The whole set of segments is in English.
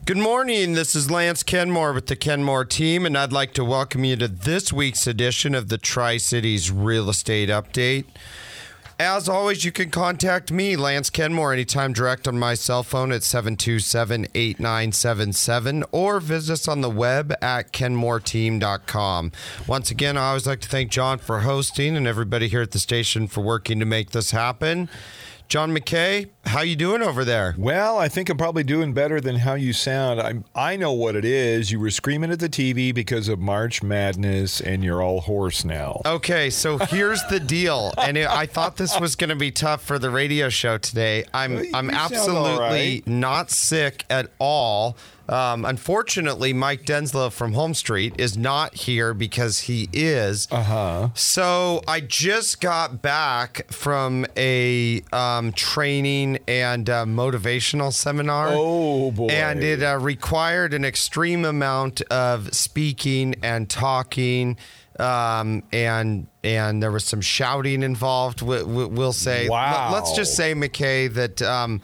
Good morning. This is Lance Kenmore with the Kenmore team, and I'd like to welcome you to this week's edition of the Tri-Cities Real Estate Update. As always, you can contact me, Lance Kenmore, anytime direct on my cell phone at 727-8977 or visit us on the web at kenmoreteam.com. Once again, I always like to thank John for hosting and everybody here at the station for working to make this happen. John McKay, how you doing over there? Well, I think I'm probably doing better than how you sound. I know what it is. You were screaming at the TV because of March Madness, and you're all hoarse now. Okay, so here's the deal. And I thought this was going to be tough for the radio show today. I'm absolutely not sick at all. Unfortunately, Mike Denslow from Home Street is not here because he is. So I just got back from a training and motivational seminar. Oh, boy. And it required an extreme amount of speaking and talking. And there was some shouting involved, we'll say. Wow. Let's just say, McKay, that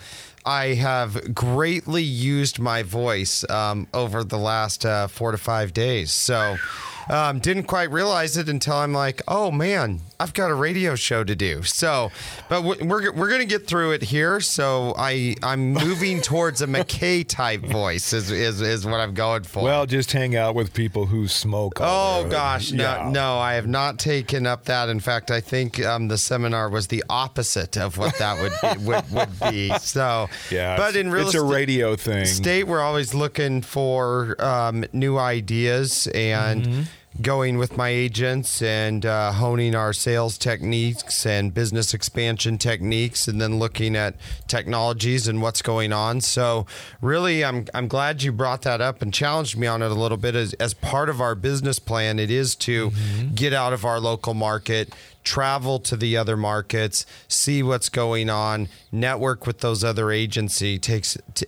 I have greatly used my voice over the last 4 to 5 days. So didn't quite realize it until I'm like, oh, man, I've got a radio show to do. So, but we're going to get through it here. So I'm moving towards a McKay type voice is what I'm going for. Well, just hang out with people who smoke. Oh, gosh. No, I have not taken up that. In fact, I think the seminar was the opposite of what that would be. So, yeah, but in real it's a radio thing. State, we're always looking for new ideas and going with my agents and honing our sales techniques and business expansion techniques, and then looking at technologies and what's going on. So really, I'm glad you brought that up and challenged me on it a little bit. As part of our business plan, it is to get out of our local market, travel to the other markets, see what's going on, network with those other agencies, take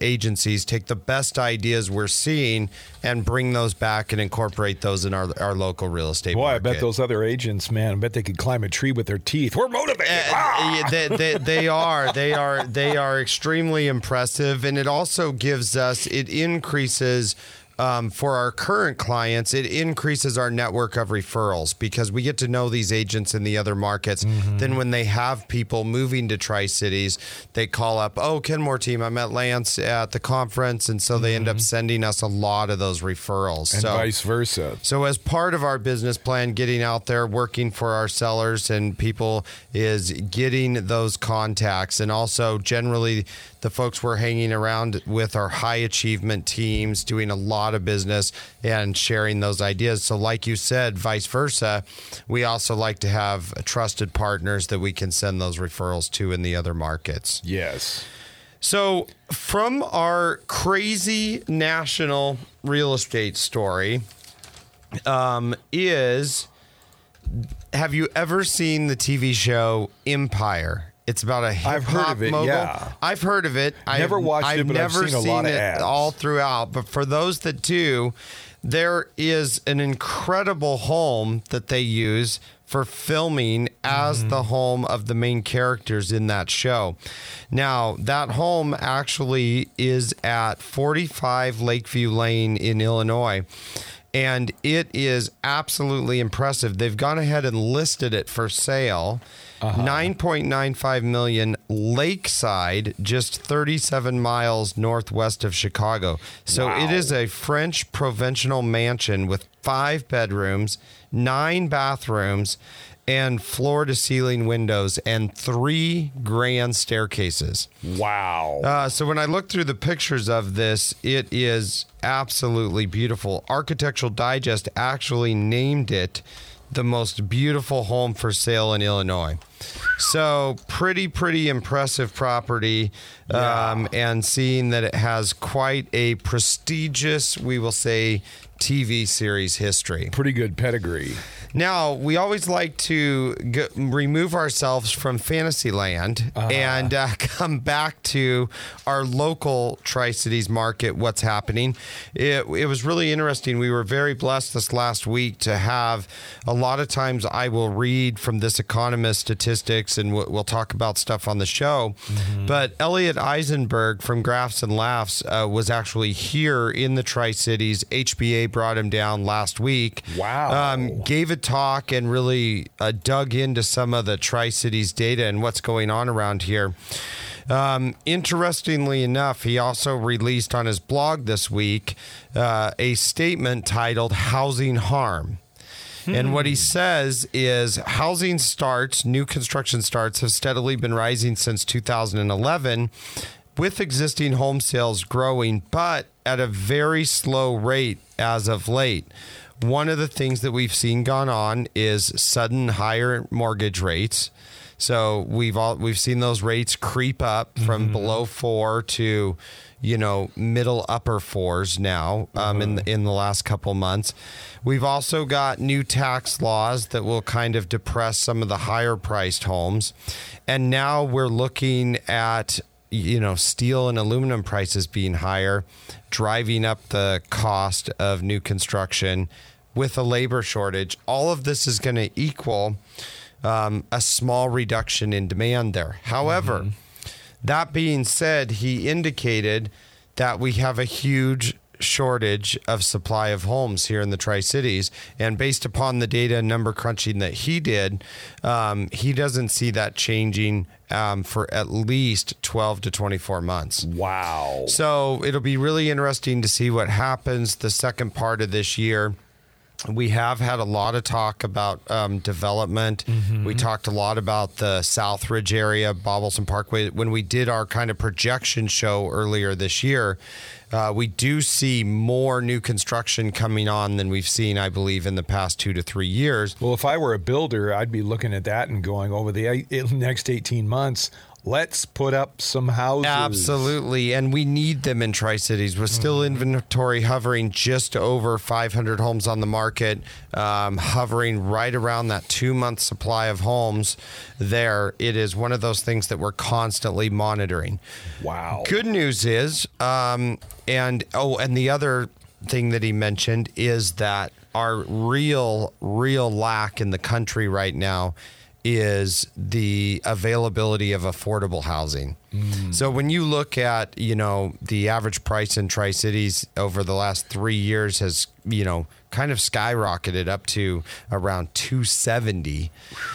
the best ideas we're seeing and bring those back and incorporate those in our local real estate market. I bet those other agents, man, I bet they could climb a tree with their teeth. We're motivated. They are extremely impressive, and it also gives us, it increases for our current clients, it increases our network of referrals because we get to know these agents in the other markets. Then when they have people moving to Tri-Cities, they call up, oh, Kenmore team, I met Lance at the conference. And so they end up sending us a lot of those referrals. And vice versa. So as part of our business plan, getting out there, working for our sellers and people is getting those contacts. And also generally the folks we're hanging around with are high achievement teams doing a lot of business and sharing those ideas. So like you said, vice versa, we also like to have trusted partners that we can send those referrals to in the other markets. Yes. So from our crazy national real estate story have you ever seen the TV show Empire? It's about a hip-hop mogul. Yeah. I've heard of it. Never watched it, but I've seen a lot of ads. All throughout. But for those that do, there is an incredible home that they use for filming as the home of the main characters in that show. Now, that home actually is at 45 Lakeview Lane in Illinois. And it is absolutely impressive. They've gone ahead and listed it for sale. $9.95 million, lakeside, just 37 miles northwest of Chicago. So It is a French provincial mansion with 5 bedrooms, 9 bathrooms, and floor-to-ceiling windows and 3 grand staircases. Wow. So when I look through the pictures of this, it is absolutely beautiful. Architectural Digest actually named it the most beautiful home for sale in Illinois. So pretty impressive property. And seeing that it has quite a prestigious, we will say, TV series history. Pretty good pedigree. Now, we always like to remove ourselves from Fantasyland and come back to our local Tri-Cities market, what's happening. It was really interesting. We were very blessed this last week to have, a lot of times I will read from This Economist statistics statistics, and we'll talk about stuff on the show. But Elliot Eisenberg from Graphs and Laughs was actually here in the Tri-Cities. HBA brought him down last week. Wow. Gave a talk and really dug into some of the Tri-Cities data and what's going on around here. Interestingly enough, he also released on his blog this week a statement titled Housing Harm. And what he says is housing starts, new construction starts, have steadily been rising since 2011, with existing home sales growing, but at a very slow rate as of late. One of the things that we've seen gone on is sudden higher mortgage rates. So we've seen those rates creep up from below 4 to, middle upper 4s now in the last couple months. We've also got new tax laws that will kind of depress some of the higher priced homes. And now we're looking at, steel and aluminum prices being higher, driving up the cost of new construction with a labor shortage. All of this is going to equal a small reduction in demand there. However, that being said, he indicated that we have a huge shortage of supply of homes here in the Tri-Cities. And based upon the data and number crunching that he did, he doesn't see that changing for at least 12 to 24 months. Wow. So it'll be really interesting to see what happens the second part of this year. We have had a lot of talk about development. We talked a lot about the Southridge area, Bobbleson Parkway. When we did our kind of projection show earlier this year, we do see more new construction coming on than we've seen, I believe, in the past 2 to 3 years. Well, if I were a builder, I'd be looking at that and going over the next 18 months, let's put up some houses. Absolutely. And we need them in Tri-Cities. We're still inventory hovering just over 500 homes on the market, hovering right around that 2-month supply of homes there. It is one of those things that we're constantly monitoring. Wow. Good news is, and the other thing that he mentioned is that our real lack in the country right now is the availability of affordable housing. So when you look at, the average price in Tri-Cities over the last 3 years has, kind of skyrocketed up to around $270.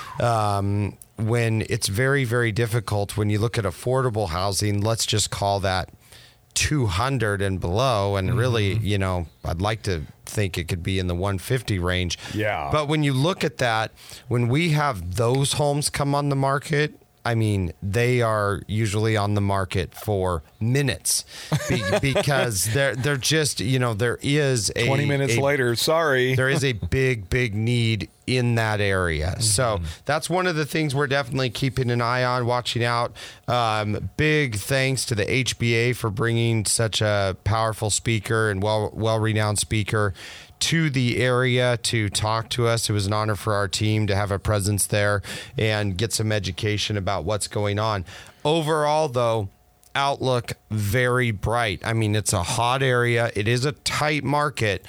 When it's very, very difficult when you look at affordable housing, let's just call that 200 and below. And really, I'd like to think it could be in the 150 range. Yeah. But when you look at that, when we have those homes come on the market, I mean, they are usually on the market for minutes because they're just, there is a 20 minutes later. Sorry. There is a big need in that area. So that's one of the things we're definitely keeping an eye on, watching out. Big thanks to the HBA for bringing such a powerful speaker and well-renowned speaker to the area to talk to us. It was an honor for our team to have a presence there and get some education about what's going on. Overall, though, outlook very bright. I mean, it's a hot area. It is a tight market,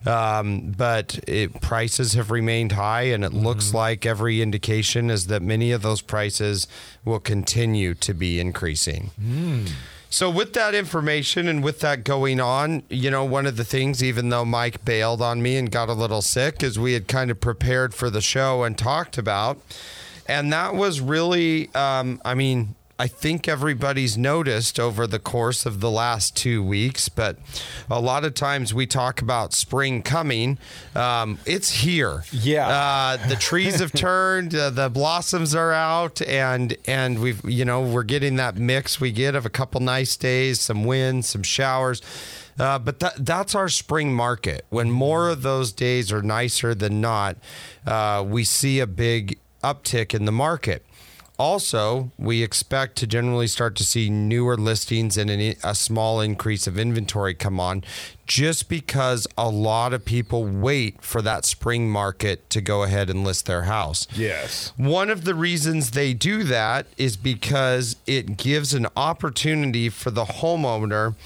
but prices have remained high, and it looks like every indication is that many of those prices will continue to be increasing. So with that information and with that going on, one of the things, even though Mike bailed on me and got a little sick, is we had kind of prepared for the show and talked about. And that was really, I think everybody's noticed over the course of the last 2 weeks, but a lot of times we talk about spring coming. It's here. Yeah. The trees have turned, the blossoms are out, and we've, we're getting that mix we get of a couple nice days, some wind, some showers. But that's our spring market. When more of those days are nicer than not, we see a big uptick in the market. Also, we expect to generally start to see newer listings and a small increase of inventory come on just because a lot of people wait for that spring market to go ahead and list their house. Yes. One of the reasons they do that is because it gives an opportunity for the homeowner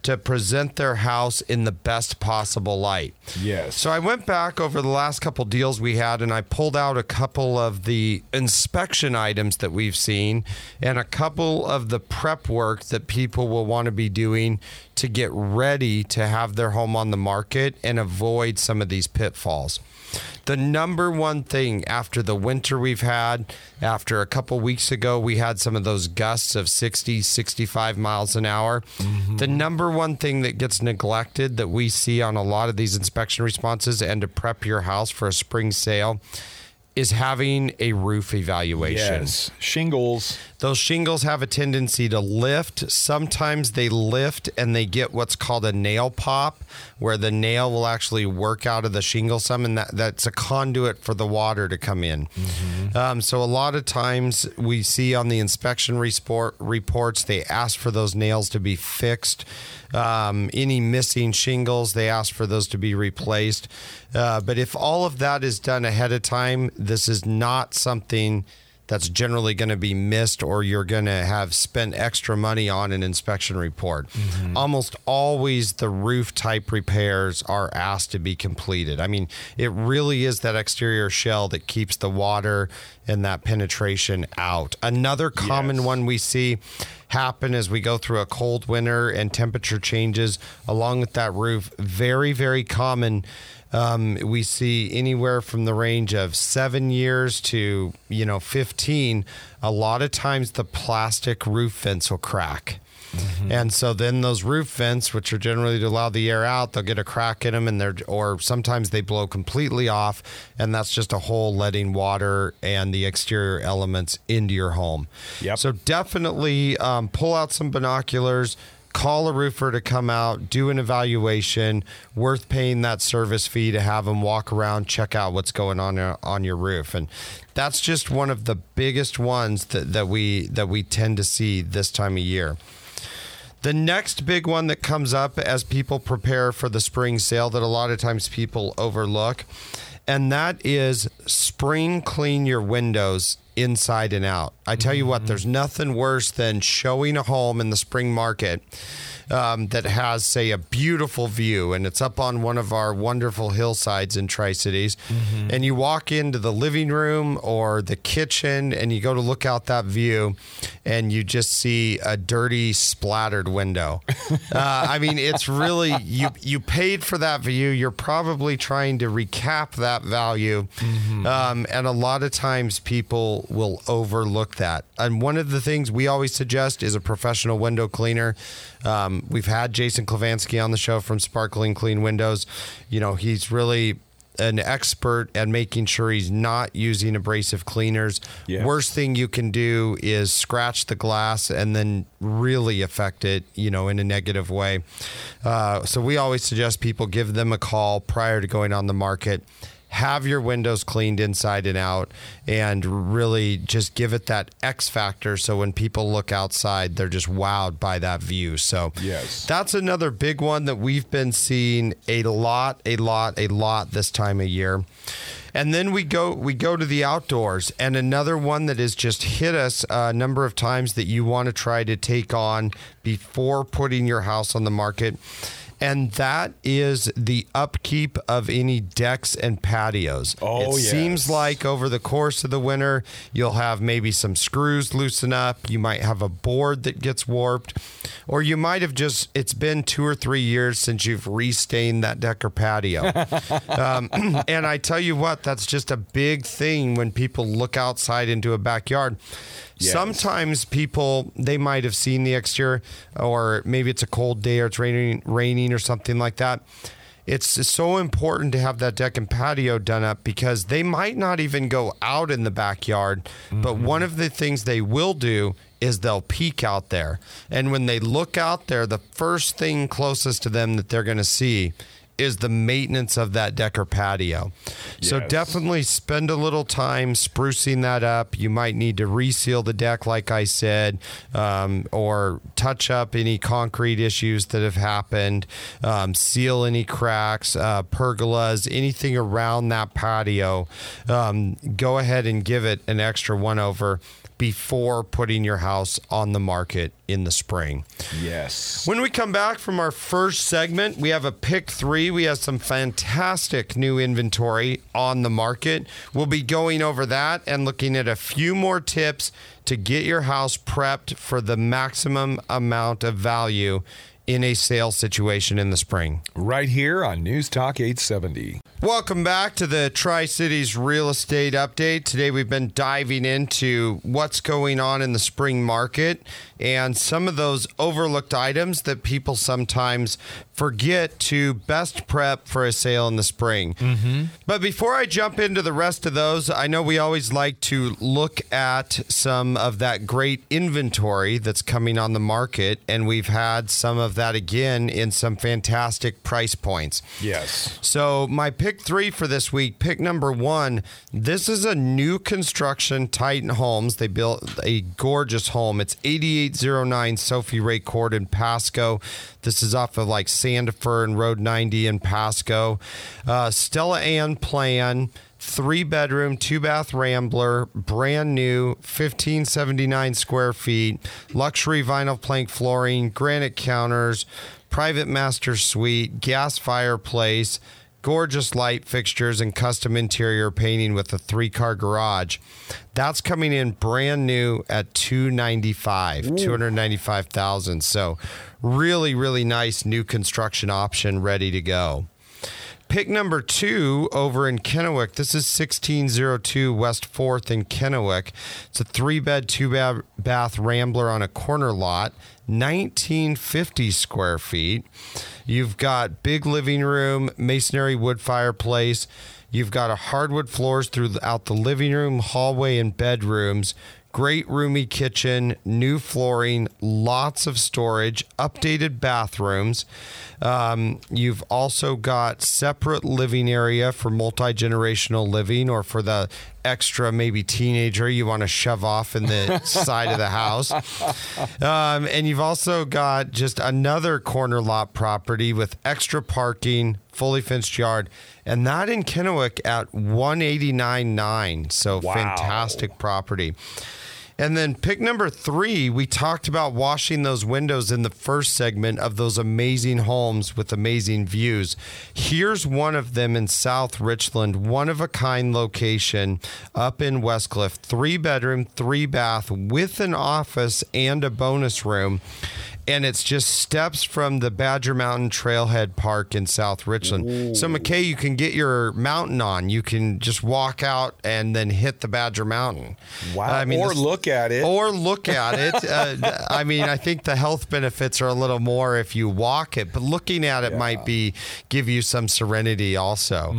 to present their house in the best possible light. Yes. So I went back over the last couple deals we had, and I pulled out a couple of the inspection items that we've seen and a couple of the prep work that people will want to be doing to get ready to have their home on the market and avoid some of these pitfalls. The number one thing after the winter we've had, after a couple weeks ago, we had some of those gusts of 60, 65 miles an hour. The number one thing that gets neglected that we see on a lot of these inspection responses and to prep your house for a spring sale is having a roof evaluation. Yes. Shingles. Those shingles have a tendency to lift. Sometimes they lift and they get what's called a nail pop, where the nail will actually work out of the shingle some, and that's a conduit for the water to come in. So a lot of times we see on the inspection reports, they ask for those nails to be fixed. Any missing shingles, they ask for those to be replaced. But if all of that is done ahead of time, this is not something that's generally going to be missed, or you're going to have spent extra money on an inspection report. Almost always the roof type repairs are asked to be completed. I mean, it really is that exterior shell that keeps the water and that penetration out. Another common one we see happen as we go through a cold winter and temperature changes along with that roof, very, very common. We see anywhere from the range of 7 years to 15. A lot of times the plastic roof vents will crack. And so then those roof vents, which are generally to allow the air out, they'll get a crack in them, and or sometimes they blow completely off, and that's just a hole letting water and the exterior elements into your home. So definitely pull out some binoculars, call a roofer to come out, do an evaluation. Worth paying that service fee to have them walk around, check out what's going on your roof. And that's just one of the biggest ones that we tend to see this time of year. The next big one that comes up as people prepare for the spring sale that a lot of times people overlook, and that is spring clean your windows inside and out. I tell you what, there's nothing worse than showing a home in the spring market that has, say, a beautiful view, and it's up on one of our wonderful hillsides in Tri-Cities, and you walk into the living room or the kitchen and you go to look out that view and you just see a dirty, splattered window. I mean, it's really, you paid for that view. You're probably trying to recap that value. And a lot of times people will overlook that. And one of the things we always suggest is a professional window cleaner. We've had Jason Klavansky on the show from Sparkling Clean Windows. He's really an expert at making sure he's not using abrasive cleaners. Worst thing you can do is scratch the glass and then really affect it, in a negative way. So we always suggest people give them a call prior to going on the market. Have your windows cleaned inside and out, and really just give it that X factor so when people look outside, they're just wowed by that view. So that's another big one that we've been seeing a lot this time of year. And then we go to the outdoors, and another one that has just hit us a number of times that you want to try to take on before putting your house on the market. And that is the upkeep of any decks and patios. It seems like over the course of the winter, you'll have maybe some screws loosen up. You might have a board that gets warped. Or you might have it's been 2 or 3 years since you've restained that deck or patio. And I tell you what, that's just a big thing when people look outside into a backyard. Sometimes people, they might have seen the exterior, or maybe it's a cold day or it's raining or something like that. It's so important to have that deck and patio done up because they might not even go out in the backyard, but one of the things they will do is they'll peek out there. And when they look out there, the first thing closest to them that they're going to see is the maintenance of that deck or patio. So Yes. definitely spend a little time sprucing that up. You might need to reseal the deck, like I said, or touch up any concrete issues that have happened, seal any cracks, pergolas, anything around that patio. Go ahead and give it an extra one-over before putting your house on the market in the spring. Yes. When we come back from our first segment, we have a pick 3. We have some fantastic new inventory on the market. We'll be going over that and looking at a few more tips to get your house prepped for the maximum amount of value in a sale situation in the spring. Right here on News Talk 870. Welcome back to the Tri-Cities Real Estate Update. Today we've been diving into what's going on in the spring market and some of those overlooked items that people sometimes forget to best prep for a sale in the spring. But before I jump into the rest of those, I know we always like to look at some of that great inventory that's coming on the market, and we've had some of that again in some fantastic price points. Yes. So my pick 3 for this week, pick number 1, this is a new construction Titan Homes. They built a gorgeous home. It's 8809 Sophie Ray Court in Pasco. This is off of like Sandifer and Road 90 in Pasco. Stella Ann plan, 3-bedroom, 2-bath Rambler, brand new, 1579 square feet, luxury vinyl plank flooring, granite counters, private master suite, gas fireplace, gorgeous light fixtures, and custom interior painting with a 3-car garage. That's coming in brand new at $295,000. So really, really nice new construction option ready to go. Pick number 2 over in Kennewick. This is 1602 West 4th in Kennewick. It's a 3-bed, 2-bath Rambler on a corner lot, 1950 square feet. You've got big living room, masonry wood fireplace. You've got a hardwood floors throughout the living room, hallway, and bedrooms. Great roomy kitchen, new flooring, lots of storage, updated bathrooms. You've also got separate living area for multi-generational living, or for the extra maybe teenager you want to shove off in the side of the house. And you've also got just another corner lot property with extra parking, fully fenced yard, and that in Kennewick at 189.9. So Wow. Fantastic property. And then pick number 3, we talked about washing those windows in the first segment of those amazing homes with amazing views. Here's one of them in South Richland, one-of-a-kind location up in Westcliff, 3-bedroom, 3-bath with an office and a bonus room. And it's just steps from the Badger Mountain Trailhead Park in South Richland. Ooh. So, McKay, you can get your mountain on. You can just walk out and then hit the Badger Mountain. Wow. Look at it. Or look at it. I mean, I think the health benefits are a little more if you walk it, but looking at it might give you some serenity also.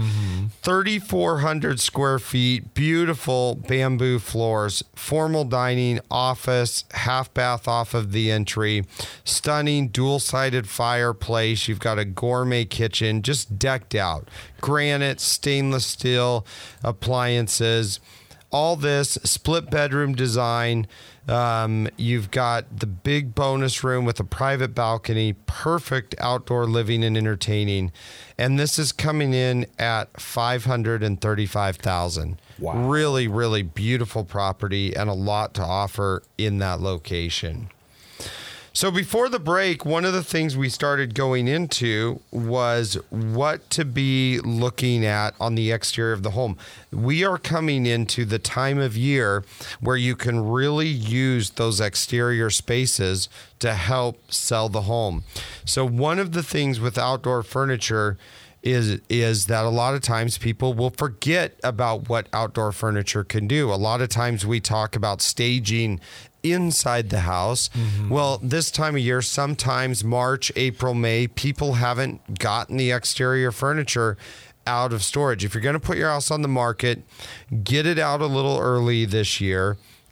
3,400 square feet, beautiful bamboo floors, formal dining, office, half bath off of the entry. Stunning dual-sided fireplace. You've got a gourmet kitchen, just decked out. Granite, stainless steel appliances. All this split bedroom design. You've got the big bonus room with a private balcony, perfect outdoor living and entertaining. And this is coming in at $535,000. Wow. Really, really beautiful property and a lot to offer in that location. So before the break, one of the things we started going into was what to be looking at on the exterior of the home. We are coming into the time of year where you can really use those exterior spaces to help sell the home. So one of the things with outdoor furniture is that a lot of times people will forget about what outdoor furniture can do. A lot of times we talk about staging inside the house. Well, this time of year, sometimes March, April, May, people haven't gotten the exterior furniture out of storage. If you're going to put your house on the market, get it out a little early this year.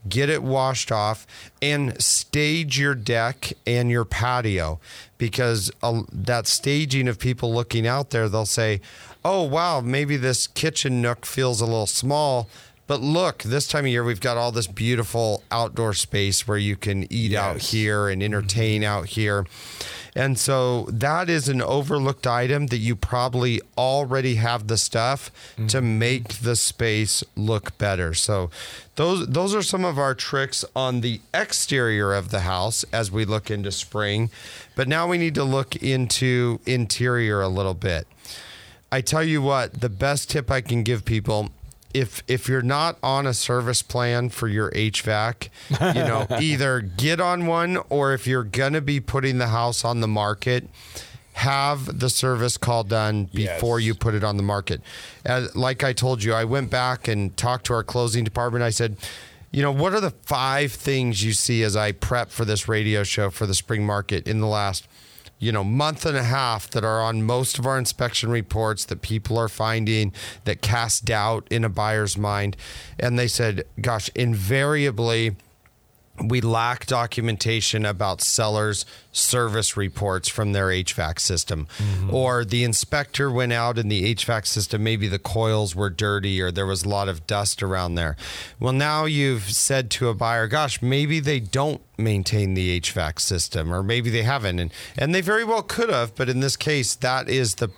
get it washed off, and stage your deck and your patio, because that staging of people looking out there, they'll say, oh, wow, maybe this kitchen nook feels a little small. But look, this time of year, we've got all this beautiful outdoor space where you can eat out here and entertain out here. And so that is an overlooked item that you probably already have the stuff to make the space look better. So those are some of our tricks on the exterior of the house as we look into spring. But now we need to look into interior a little bit. I tell you what, the best tip I can give people, if you're not on a service plan for your HVAC, either get on one, or if you're going to be putting the house on the market, have the service call done before you put it on the market. Like I told you, I went back and talked to our closing department. I said, what are the 5 things you see as I prep for this radio show for the spring market in the last month and a half that are on most of our inspection reports that people are finding that cast doubt in a buyer's mind? And they said, gosh, invariably, we lack documentation about sellers' service reports from their HVAC system. Or the inspector went out in the HVAC system, maybe the coils were dirty or there was a lot of dust around there. Well, now you've said to a buyer, gosh, maybe they don't maintain the HVAC system, or maybe they haven't, and they very well could have, but in this case, that is the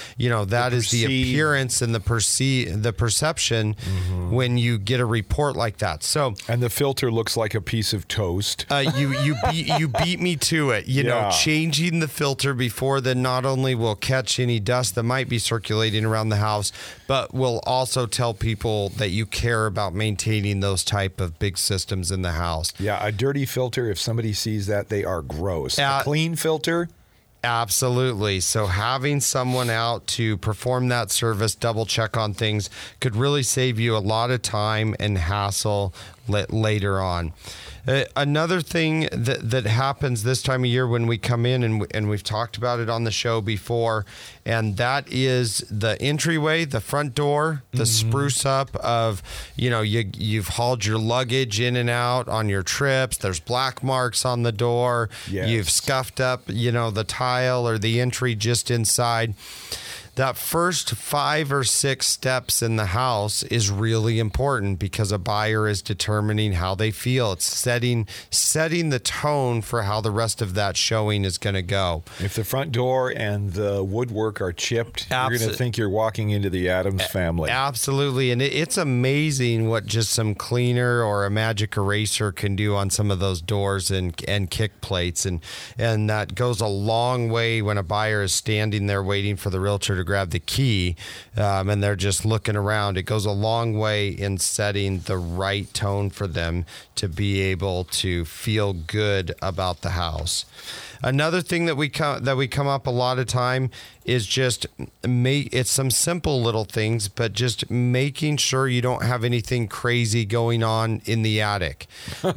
appearance and the perception when you get a report like that. So, and the filter looks like a piece of toast. You beat me to it. Changing the filter before then not only will catch any dust that might be circulating around the house, but will also tell people that you care about maintaining those type of big systems in the house. Yeah, a dirty filter, if somebody sees that, they are gross. A clean filter? Absolutely. So having someone out to perform that service, double check on things, could really save you a lot of time and hassle later on. Another thing that happens this time of year when we come in, and we've talked about it on the show before, and that is the entryway, the front door, the spruce up of, you've hauled your luggage in and out on your trips. There's black marks on the door. Yes. You've scuffed up, the tile or the entry just inside. That first 5 or 6 steps in the house is really important, because a buyer is determining how they feel. It's setting the tone for how the rest of that showing is going to go. If the front door and the woodwork are chipped, you're going to think you're walking into the Addams family. Absolutely. And it's amazing what just some cleaner or a magic eraser can do on some of those doors and kick plates. And that goes a long way when a buyer is standing there waiting for the realtor to grab the key, and they're just looking around. It goes a long way in setting the right tone for them to be able to feel good about the house. Another thing that we come up a lot of time is just it's some simple little things, but just making sure you don't have anything crazy going on in the attic.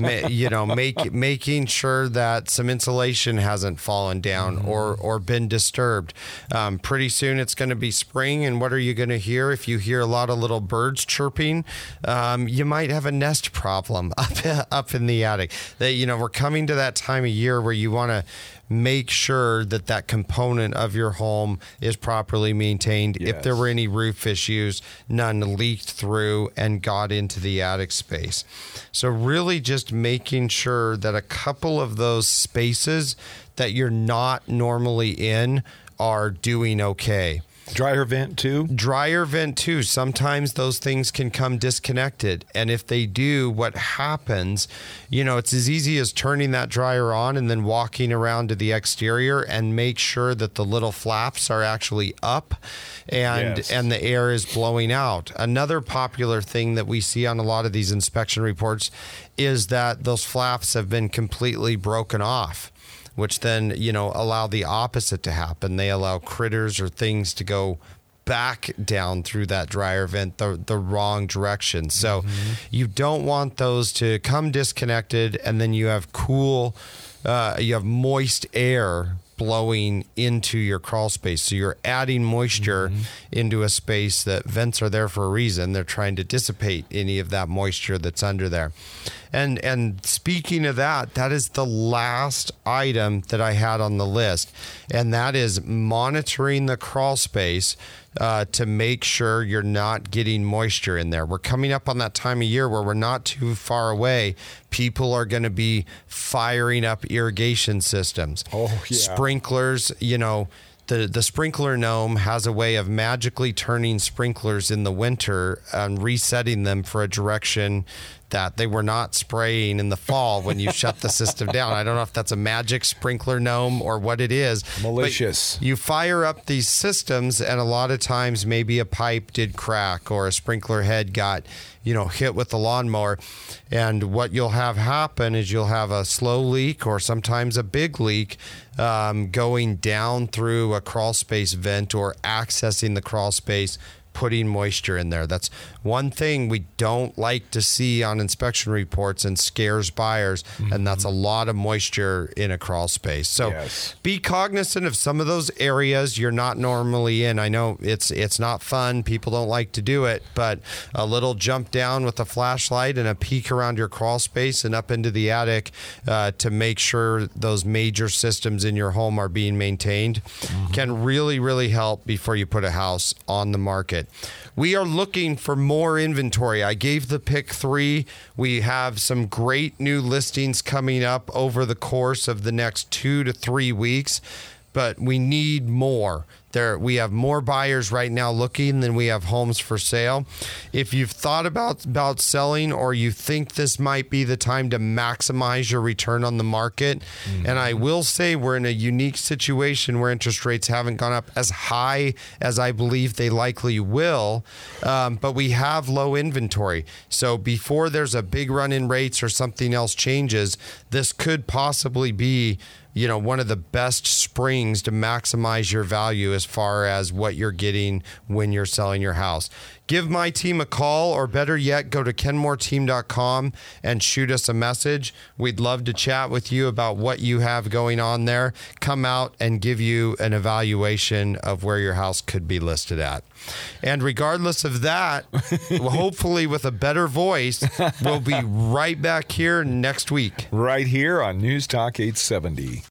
Making sure that some insulation hasn't fallen down or been disturbed. Pretty soon it's going to be spring, and what are you going to hear? If you hear a lot of little birds chirping, you might have a nest problem up in the attic. We're coming to that time of year where you want to make sure that component of your home is properly maintained. Yes. If there were any roof issues, none leaked through and got into the attic space. So really just making sure that a couple of those spaces that you're not normally in are doing okay. Dryer vent too? Sometimes those things can come disconnected. And if they do, what happens, it's as easy as turning that dryer on and then walking around to the exterior and make sure that the little flaps are actually up and the air is blowing out. Another popular thing that we see on a lot of these inspection reports is that those flaps have been completely broken off, which then, allow the opposite to happen. They allow critters or things to go back down through that dryer vent the wrong direction. So you don't want those to come disconnected, and then you have you have moist air blowing into your crawl space. So you're adding moisture into a space that vents are there for a reason. They're trying to dissipate any of that moisture that's under there. And speaking of that, that is the last item that I had on the list, and that is monitoring the crawl space to make sure you're not getting moisture in there. We're coming up on that time of year where we're not too far away. People are going to be firing up irrigation systems. Oh, yeah. Sprinklers, The sprinkler gnome has a way of magically turning sprinklers in the winter and resetting them for a direction that they were not spraying in the fall when you shut the system down. I don't know if that's a magic sprinkler gnome or what it is. Malicious. You fire up these systems, and a lot of times maybe a pipe did crack or a sprinkler head got hit with the lawnmower. And what you'll have happen is you'll have a slow leak or sometimes a big leak going down through a crawl space vent or accessing the crawl space, putting moisture in there. That's one thing we don't like to see on inspection reports and scares buyers, and that's a lot of moisture in a crawl space. So be cognizant of some of those areas you're not normally in. I know it's not fun. People don't like to do it, but a little jump down with a flashlight and a peek around your crawl space and up into the attic to make sure those major systems in your home are being maintained can really, really help before you put a house on the market. We are looking for more inventory. I gave the pick 3. We have some great new listings coming up over the course of the next 2 to 3 weeks, but we need more. We have more buyers right now looking than we have homes for sale. If you've thought about selling, or you think this might be the time to maximize your return on the market, and I will say we're in a unique situation where interest rates haven't gone up as high as I believe they likely will, but we have low inventory. So before there's a big run in rates or something else changes, this could possibly be one of the best springs to maximize your value as far as what you're getting when you're selling your house. Give my team a call, or better yet, go to kenmoreteam.com and shoot us a message. We'd love to chat with you about what you have going on there. Come out and give you an evaluation of where your house could be listed at. And regardless of that, hopefully with a better voice, we'll be right back here next week. Right here on News Talk 870.